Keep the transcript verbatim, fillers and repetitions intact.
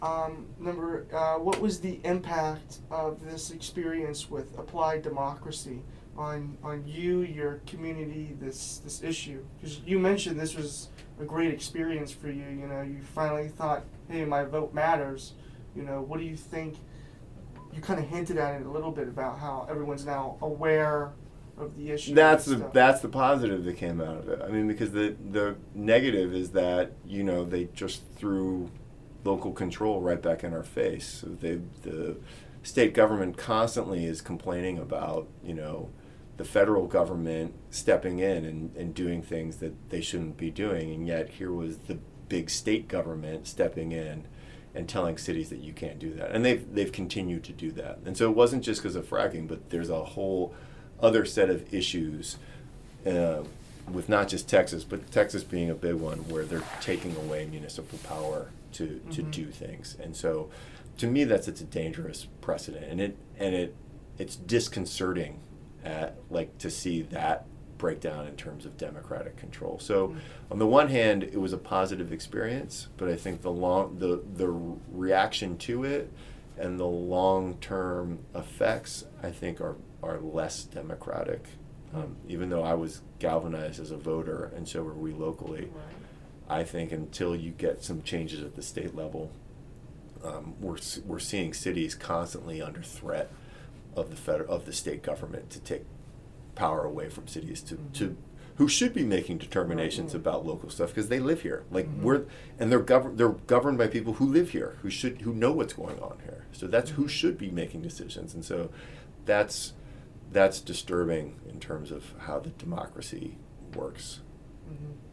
Um, number, uh, what was the impact of this experience with applied democracy on on you, your community, this this issue? Because you mentioned this was a great experience for you. You know, you finally thought, hey, my vote matters. You know, what do you think? You kind of hinted at it a little bit about how everyone's now aware of the issue. That's the that's the positive that came out of it. I mean, because the the negative is that, you know, they just threw local control right back in our face. So they the state government constantly is complaining about, you know, the federal government stepping in and, and doing things that they shouldn't be doing, and yet here was the big state government stepping in and telling cities that you can't do that. And they've they've continued to do that. And so it wasn't just because of fracking, but there's a whole other set of issues uh, with not just Texas, but Texas being a big one, where they're taking away municipal power to, mm-hmm. to do things. And so to me, that's it's a dangerous precedent. And it and it it's disconcerting at, like to see that breakdown in terms of democratic control. So mm-hmm. on the one hand, it was a positive experience, but I think the long the the reaction to it and the long-term effects, I think, are are less democratic. Um, even though I was galvanized as a voter, and so were we locally, right. I think until you get some changes at the state level, um, we're we're seeing cities constantly under threat of the federal of the state government to take power away from cities to, mm-hmm. to who should be making determinations right. about local stuff, because they live here. Like mm-hmm. we're and they're governed they're governed by people who live here, who should who know what's going on here. So that's mm-hmm. who should be making decisions, and so that's that's disturbing in terms of how the democracy works. Mm-hmm.